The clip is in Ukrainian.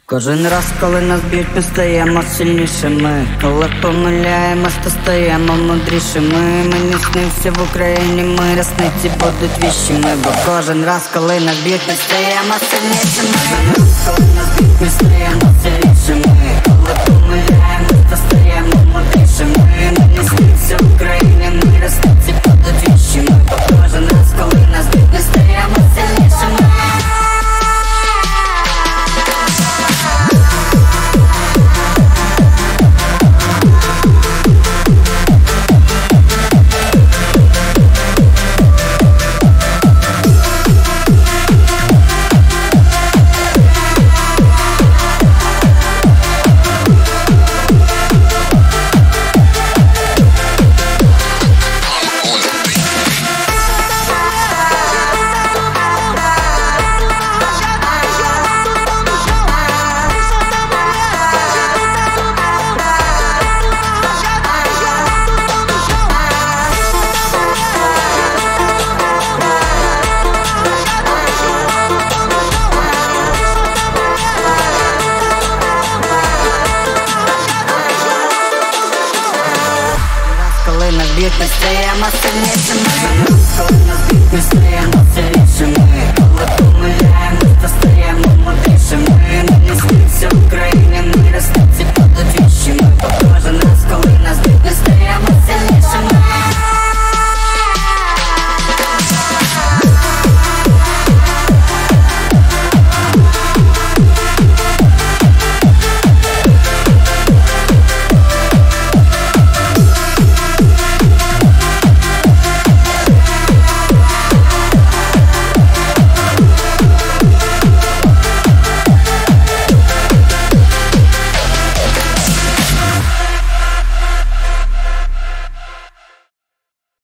Кожен раз, коли нас б'ють, ми стаємо сильнішими. Коли помиляємось, то стаємо мудрішими. Мені снився в Україні, ми рясниці будуть віщими. Бо кожен раз, коли нас б'ють, ми стаємо сильнішими. Коли нас б'ють, ми стаємо сильнішими. Коли помиляємось, то стаємо мудрішими. Мені снився в Україні, ми рясниці будуть віщими. Бо кожен раз, коли нас б'ють, ми стаємо сильнішими. Коли нас б'ють, ми стаємо сильнішими. Коли нас б'ють, ми стаємо сильнішими.